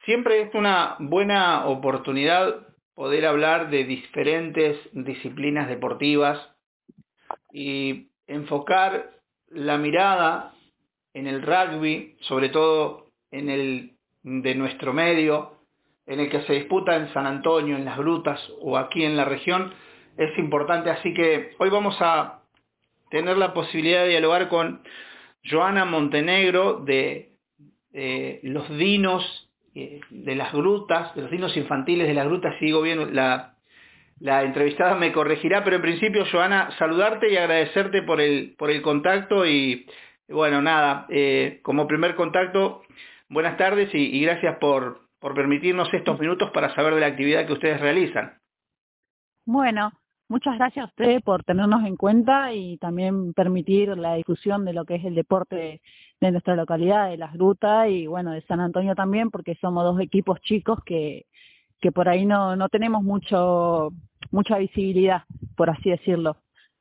Siempre es una buena oportunidad poder hablar de diferentes disciplinas deportivas y enfocar la mirada en el rugby, sobre todo en el de nuestro medio, en el que se disputa en San Antonio, en las grutas o aquí en la región, es importante. Así que hoy vamos a tener la posibilidad de dialogar con Joana Montenegro de los dinos de las grutas, de los dinos infantiles de las grutas. Si digo bien, la entrevistada me corregirá, pero en principio, Joana, saludarte y agradecerte por el contacto y bueno, nada, como primer contacto, buenas tardes y gracias por permitirnos estos minutos para saber de la actividad que ustedes realizan. Bueno, muchas gracias a ustedes por tenernos en cuenta y también permitir la difusión de lo que es el deporte de nuestra localidad, de las grutas y bueno, de San Antonio también, porque somos dos equipos chicos que por ahí no tenemos mucha visibilidad, por así decirlo.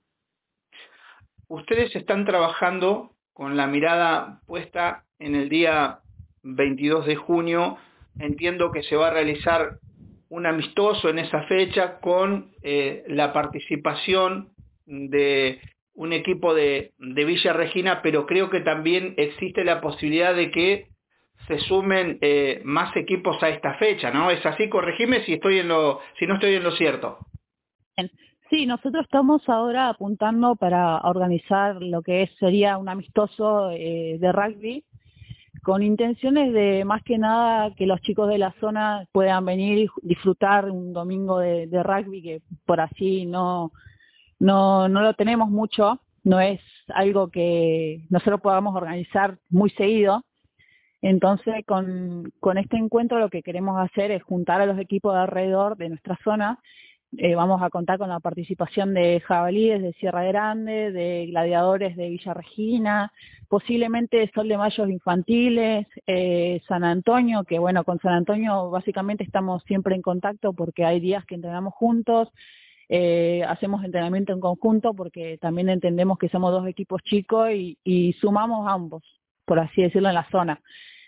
Ustedes están trabajando con la mirada puesta en el día 22 de junio. Entiendo que se va a realizar un amistoso en esa fecha con la participación de un equipo de Villa Regina, pero creo que también existe la posibilidad de que se sumen más equipos a esta fecha, ¿no? ¿Es así? Corregime si si no estoy en lo cierto. Bien. Sí, nosotros estamos ahora apuntando para organizar lo que sería un amistoso de rugby con intenciones de más que nada que los chicos de la zona puedan venir y disfrutar un domingo de rugby que por así no lo tenemos mucho, no es algo que nosotros podamos organizar muy seguido. Entonces con este encuentro lo que queremos hacer es juntar a los equipos de alrededor de nuestra zona. Vamos a contar con la participación de jabalíes de Sierra Grande, de gladiadores de Villa Regina, posiblemente Sol de Mayos infantiles, San Antonio, que bueno, con San Antonio básicamente estamos siempre en contacto porque hay días que entrenamos juntos, hacemos entrenamiento en conjunto porque también entendemos que somos dos equipos chicos y sumamos ambos, por así decirlo, en la zona.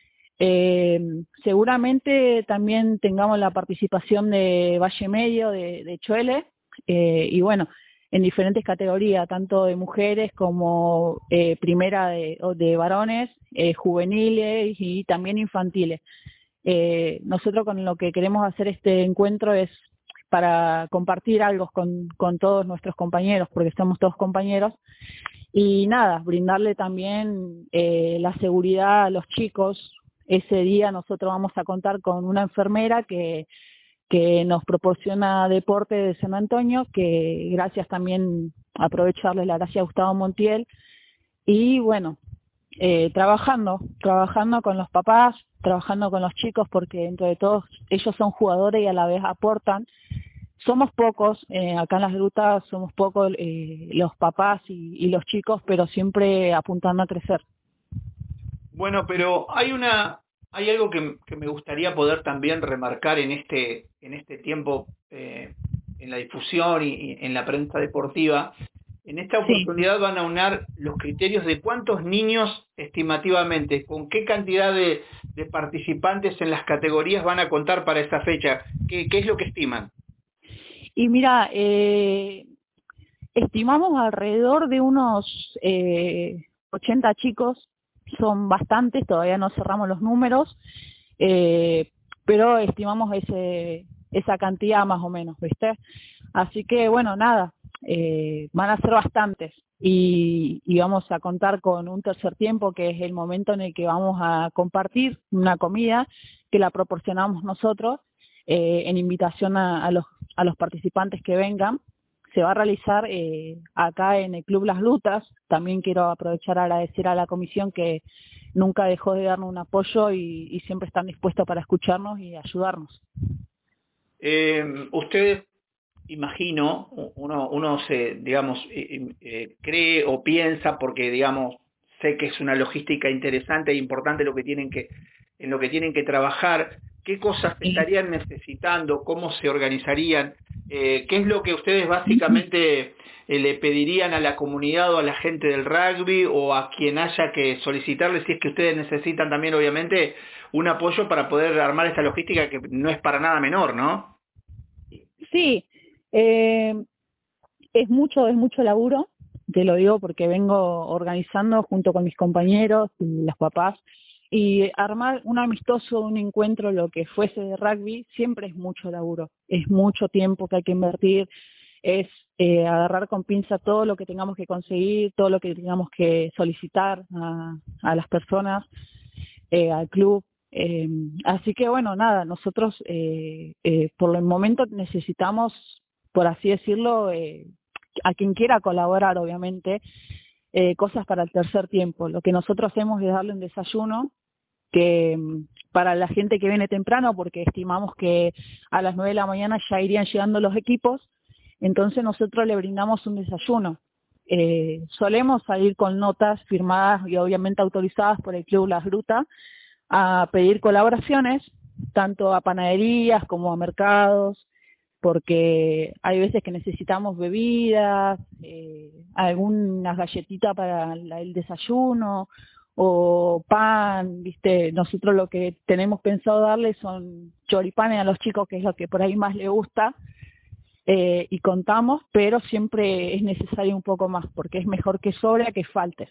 Seguramente también tengamos la participación de Valle Medio, de Chuele, y bueno, en diferentes categorías, tanto de mujeres como primera de varones, juveniles y también infantiles. Nosotros con lo que queremos hacer este encuentro es para compartir algo con todos nuestros compañeros, porque somos todos compañeros, y nada, brindarle también la seguridad a los chicos. Ese día nosotros vamos a contar con una enfermera que nos proporciona deporte de San Antonio, que gracias también, aprovecho darle la gracia a Gustavo Montiel, y bueno, trabajando con los papás, trabajando con los chicos, porque dentro de todos ellos son jugadores y a la vez aportan. Somos pocos, acá en las grutas somos pocos los papás y los chicos, pero siempre apuntando a crecer. Bueno, pero hay algo que me gustaría poder también remarcar en este tiempo, en la difusión y en la prensa deportiva. En esta Sí. oportunidad van a unar los criterios de cuántos niños estimativamente, con qué cantidad de participantes en las categorías van a contar para esa fecha. ¿Qué es lo que estiman? Y mira, estimamos alrededor de unos 80 chicos, son bastantes, todavía no cerramos los números, pero estimamos esa cantidad más o menos, ¿viste? Así que bueno, nada, van a ser bastantes y vamos a contar con un tercer tiempo, que es el momento en el que vamos a compartir una comida que la proporcionamos nosotros en invitación a los participantes que vengan. Se va a realizar acá en el Club Las Lutas. También quiero aprovechar a agradecer a la comisión que nunca dejó de darnos un apoyo y siempre están dispuestos para escucharnos y ayudarnos. Ustedes, imagino, uno se, digamos, cree o piensa, porque, digamos, sé que es una logística interesante e importante en lo que tienen que trabajar, qué cosas estarían necesitando, cómo se organizarían. ¿qué es lo que ustedes básicamente le pedirían a la comunidad o a la gente del rugby o a quien haya que solicitarle, si es que ustedes necesitan también obviamente un apoyo para poder armar esta logística que no es para nada menor, ¿no? Sí, eh, es mucho laburo, te lo digo porque vengo organizando junto con mis compañeros y los papás, y armar un amistoso, un encuentro, lo que fuese de rugby, siempre es mucho laburo, es mucho tiempo que hay que invertir, es agarrar con pinza todo lo que tengamos que conseguir, todo lo que tengamos que solicitar a las personas, al club. Así que bueno, nada, nosotros por el momento necesitamos, por así decirlo, a quien quiera colaborar, obviamente, cosas para el tercer tiempo. Lo que nosotros hacemos es darle un desayuno que para la gente que viene temprano, porque estimamos que a las 9 de la mañana ya irían llegando los equipos, entonces nosotros le brindamos un desayuno. Solemos salir con notas firmadas y obviamente autorizadas por el Club Las Grutas a pedir colaboraciones, tanto a panaderías como a mercados, porque hay veces que necesitamos bebidas, algunas galletitas para el desayuno o pan, ¿viste? Nosotros lo que tenemos pensado darle son choripanes a los chicos, que es lo que por ahí más les gusta, y contamos, pero siempre es necesario un poco más, porque es mejor que sobre a que falte.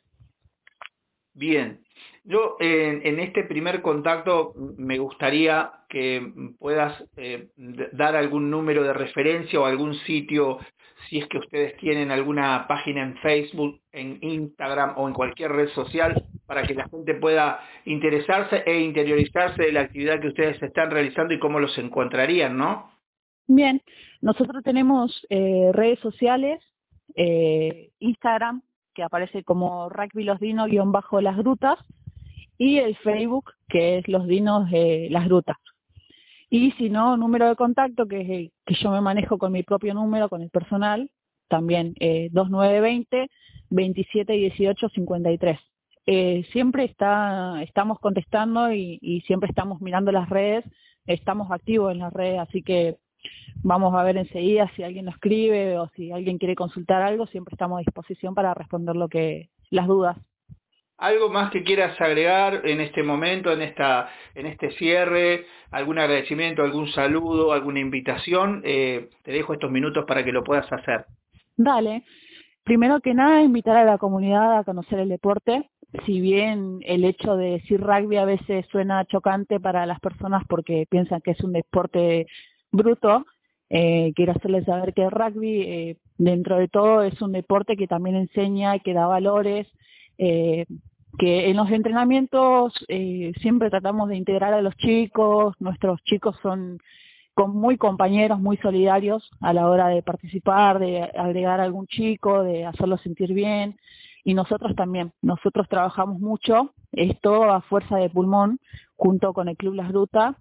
Bien, yo en este primer contacto me gustaría que puedas dar algún número de referencia o algún sitio, si es que ustedes tienen alguna página en Facebook, en Instagram o en cualquier red social, para que la gente pueda interesarse e interiorizarse de la actividad que ustedes están realizando y cómo los encontrarían, ¿no? Bien, nosotros tenemos redes sociales, Instagram, que aparece como Rugby Los Dinos _Las Grutas, y el Facebook, que es Los Dinos de Las Grutas. Y si no, número de contacto, que es el que yo me manejo con mi propio número, con el personal, también 2920 27 18 53. Siempre estamos contestando y siempre estamos mirando las redes, estamos activos en las redes, así que vamos a ver enseguida si alguien nos escribe o si alguien quiere consultar algo, siempre estamos a disposición para responder las dudas. ¿Algo más que quieras agregar en este momento, en este cierre? ¿Algún agradecimiento, algún saludo, alguna invitación? Te dejo estos minutos para que lo puedas hacer. Dale. Primero que nada, invitar a la comunidad a conocer el deporte. Si bien el hecho de decir rugby a veces suena chocante para las personas porque piensan que es un deporte bruto, quiero hacerles saber que el rugby, dentro de todo, es un deporte que también enseña y que da valores, que en los entrenamientos siempre tratamos de integrar a los chicos. Nuestros chicos son muy compañeros, muy solidarios a la hora de participar, de agregar a algún chico, de hacerlo sentir bien, y nosotros también. Nosotros trabajamos mucho, esto a fuerza de pulmón, junto con el Club Las Grutas,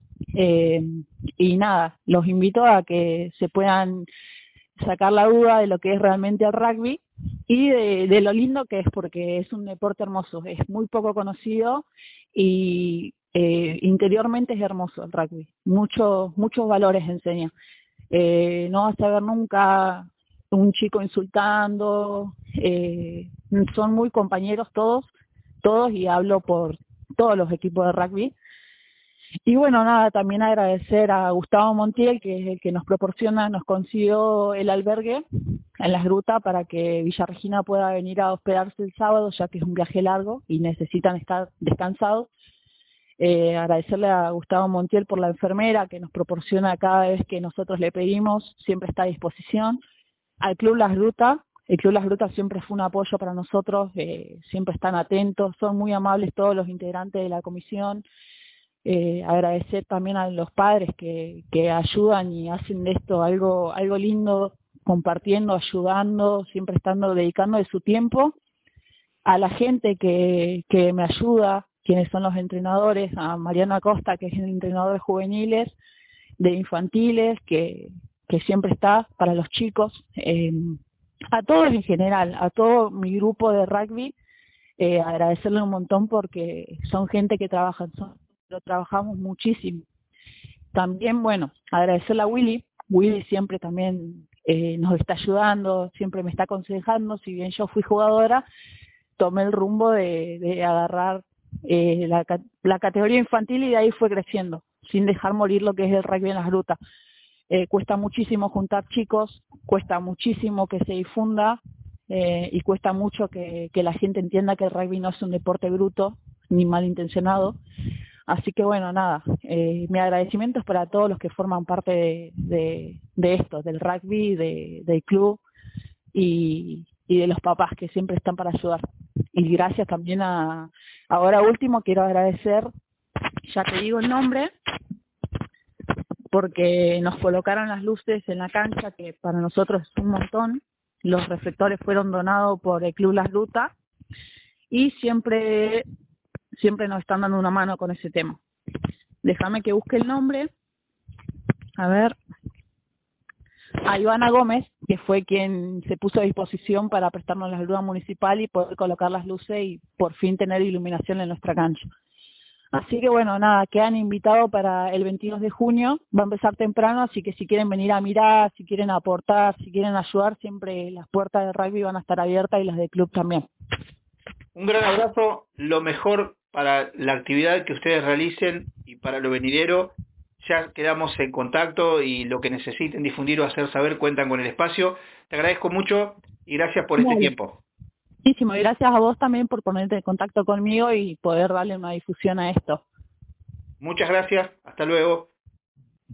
y nada, los invito a que se puedan sacar la duda de lo que es realmente el rugby y de lo lindo que es, porque es un deporte hermoso, es muy poco conocido y interiormente es hermoso el rugby, muchos valores enseña. No vas a ver nunca un chico insultando, son muy compañeros todos, y hablo por todos los equipos de rugby. Y bueno, nada, también agradecer a Gustavo Montiel, que es el que nos consiguió el albergue en Las Grutas para que Villa Regina pueda venir a hospedarse el sábado, ya que es un viaje largo y necesitan estar descansados. Agradecerle a Gustavo Montiel por la enfermera que nos proporciona cada vez que nosotros le pedimos, siempre está a disposición. Al Club Las Grutas, el Club Las Grutas siempre fue un apoyo para nosotros, siempre están atentos, son muy amables todos los integrantes de la comisión. Agradecer también a los padres que ayudan y hacen de esto algo lindo, compartiendo, ayudando, siempre dedicando de su tiempo. A la gente que me ayuda, quienes son los entrenadores, a Mariano Acosta, que es el entrenador de juveniles, de infantiles, que siempre está para los chicos, a todos en general, a todo mi grupo de rugby, agradecerle un montón porque son gente que trabaja, lo trabajamos muchísimo. También, bueno, agradecerle a Willy Willy siempre también nos está ayudando, siempre me está aconsejando. Si bien yo fui jugadora, tomé el rumbo de agarrar la categoría infantil y de ahí fue creciendo, sin dejar morir lo que es el rugby en las grutas. Cuesta muchísimo juntar chicos, cuesta muchísimo que se difunda y cuesta mucho que la gente entienda que el rugby no es un deporte bruto ni malintencionado. Así que bueno, nada, mi agradecimiento es para todos los que forman parte de esto, del rugby, del club y de los papás que siempre están para ayudar. Y gracias también ahora último quiero agradecer, ya te digo el nombre, porque nos colocaron las luces en la cancha, que para nosotros es un montón. Los reflectores fueron donados por el Club Las Rutas y siempre nos están dando una mano con ese tema. Déjame que busque el nombre. A ver. A Ivana Gómez, que fue quien se puso a disposición para prestarnos la grúa municipal y poder colocar las luces y por fin tener iluminación en nuestra cancha. Así que bueno, nada, quedan invitados para el 22 de junio, va a empezar temprano, así que si quieren venir a mirar, si quieren aportar, si quieren ayudar, siempre las puertas del rugby van a estar abiertas y las del club también. Un gran abrazo, lo mejor para la actividad que ustedes realicen y para lo venidero. Ya quedamos en contacto y lo que necesiten difundir o hacer saber cuentan con el espacio. Te agradezco mucho y gracias por este tiempo. Muchísimo, y gracias a vos también por ponerte en contacto conmigo y poder darle una difusión a esto. Muchas gracias, hasta luego.